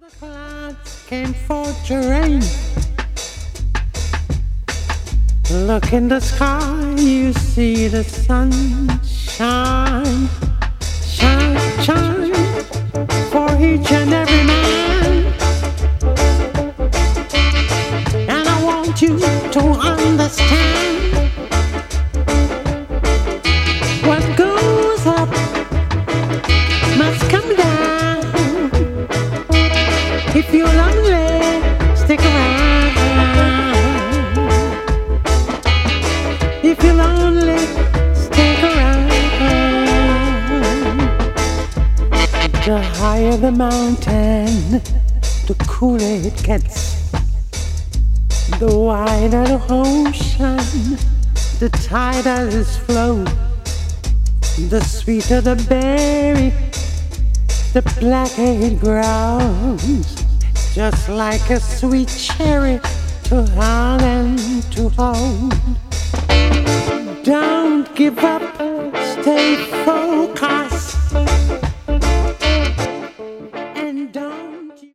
The clouds came for to rain. Look in the sky, you see the sun shine, shine, shine for each and every man. And I want you to understand what goes up must come down. If you're lonely, stick around. If you're lonely, stick around. The higher the mountain, the cooler it gets. The wider the ocean, the tighter its flow. The sweeter the berry, the blacker it grows. Just like a sweet cherry to hug and to hold. Don't give up, stay focused.